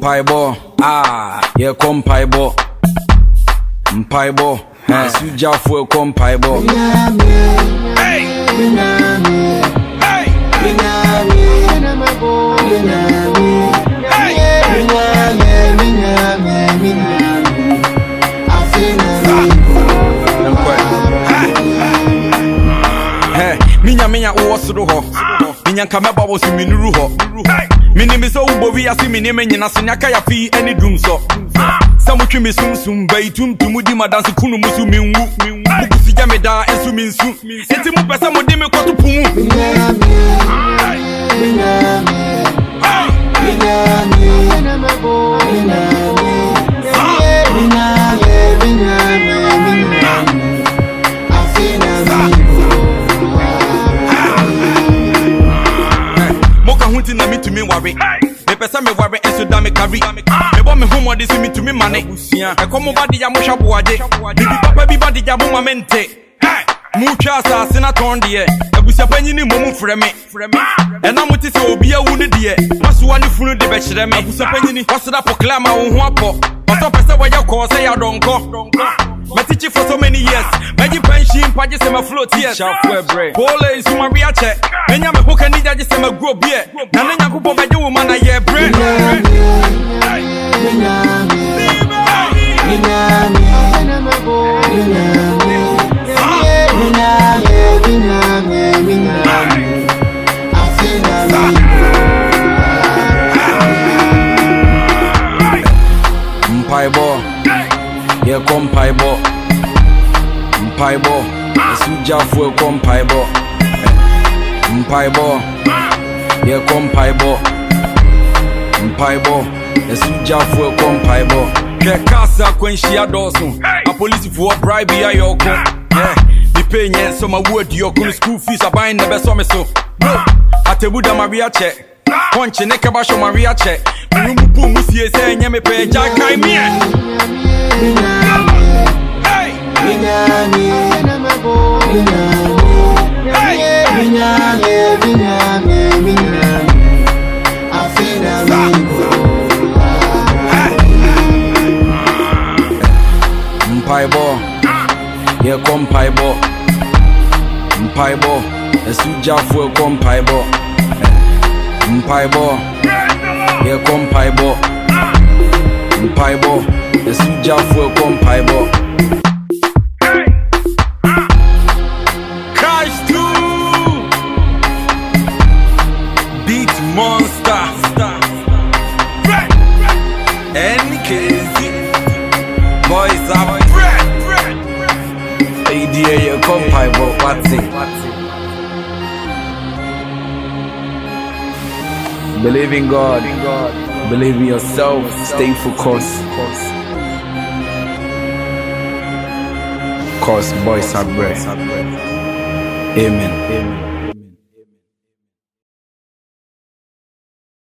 Mpaibo, yeah, come Paibo. Mpaibo, Suja for come Paibo. Hey! Minya uwasuru ho. Minya kameba wosu minuru ho. Minimi so ubovi asi minime nyina sunyaka ya fi any drum so. Samutwi mesumsum bai tumtumu di madansu kunu musu minwu. Mukusija meda ensu minsu. Enti mu pesa mo di me kotu pumu. Na me to me worry. Me pesa me worry and so da me carry. Me bo me home this me to me money. E come body ya mo shabu aje. Bibi papa bi body ya mo mamente. Mu twa asase na ton de. Abusia panyini momu frɛ me. E na mo ti se obi awu ne de. Maso ani funu de be kyerɛ me. Abusia panyini waseda proclaim wo ho apɔ. Oso pesa wa ya ko se ya donko. Metichi for so many years. Meji pension paje se ma float yes. Pole is my ria check. Menya me hoka ni jaje se ma grow beer. Na na nyankopɔ beje wo man na ye bre. Mpaibo, yeah, come Paibo. Mpaibo, Suja for come Paibo. Mpaibo, yeah, come Paibo. Mpaibo, Suja for come Paibo. Kekasa kwenshia dosun. A police for bribe ya yoko. Yeah, the pay nye so my word yoko school fees are buying the best of me so. No, Atebuda Maria check. Punch neka basho Maria check. Mumpu musie se nye me pe jakai me. Hey! Mpaibo, yeah, come Paibo. Mpaibo, Suja for come Paibo. Mpaibo, yeah, come Paibo. Mpaibo, Suja for come Paibo. Crash 2 Beat Monster NKZ Boys are ADA, you come Paibo, what's it? Believe in God, believe in yourself, stay focused. Cause boys are brave. Amen.